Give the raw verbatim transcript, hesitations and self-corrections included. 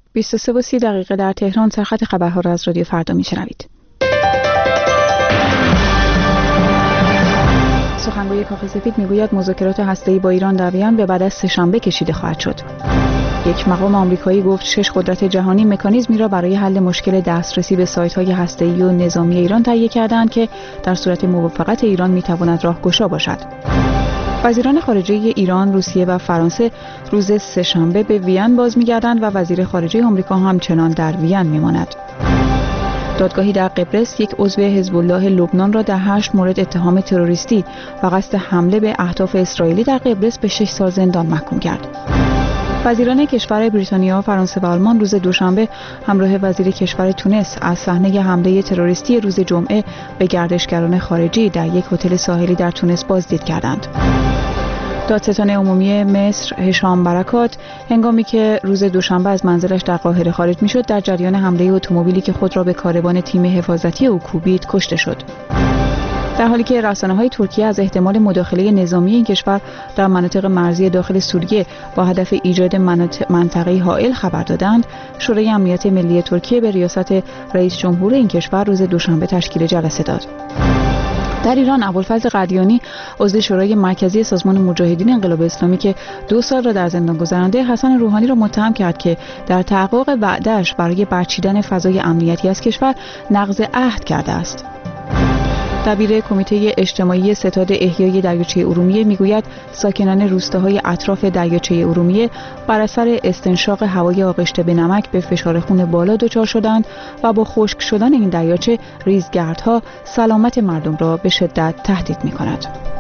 بیست و سه و سی دقیقه در تهران. سرخط خبرها را از رادیو فردا میشنوید. سخنگوی کاخ سفید میگوید مذاکرات هسته‌ای با ایران در وین به بعد از سه‌شنبه کشیده خواهد شد. یک مقام آمریکایی گفت شش قدرت جهانی مکانیزمی را برای حل مشکل دسترسی به سایت‌های هسته‌ای و نظامی ایران تهیه کردند که در صورت موافقت ایران میتواند راهگشا باشد. وزیران خارجه ایران، روسیه و فرانسه روز سه‌شنبه به وین باز می‌گردند و وزیر خارجه آمریکا همچنان در وین می‌ماند. دادگاهی در قبرس یک عضو حزب الله لبنان را در هشت مورد اتهام تروریستی و قصد حمله به اهداف اسرائیلی در قبرس به شش سال زندان محکوم کرد. وزیران کشور بریتانیا، فرانسه و آلمان روز دوشنبه همراه وزیر کشور تونس از صحنه حمله تروریستی روز جمعه به گردشگران خارجی در یک هتل ساحلی در تونس بازدید کردند. دادستان عمومی مصر هشام برکات هنگامی که روز دوشنبه از منزلش در قاهره خارج می‌شد در جریان حمله اتومبیلی که خود را به کاروان تیم حفاظتی او کوبید کشته شد. در حالی که رسانه‌های ترکیه از احتمال مداخله نظامی این کشور در مناطق مرزی داخل سوریه با هدف ایجاد منطقه‌ای حائل خبر دادند، شورای امنیت ملی ترکیه به ریاست رئیس جمهور این کشور روز دوشنبه تشکیل جلسه داد. در ایران ابوالفضل قدیانی عضو شورای مرکزی سازمان مجاهدین انقلاب اسلامی که دو سال را در زندان گذرانده حسن روحانی را متهم کرد که در تحقق وعده‌اش برای برچیدن فضای امنیتی از کشور نقض عهد کرده است. دبیر کمیته اجتماعی ستاد احیای دریاچه ارومیه میگوید ساکنان روستاهای اطراف دریاچه ارومیه بر اثر استنشاق هوای آغشته به نمک به فشار خون بالا دچار شدند و با خشک شدن این دریاچه ریزگردها سلامت مردم را به شدت تهدید می‌کند.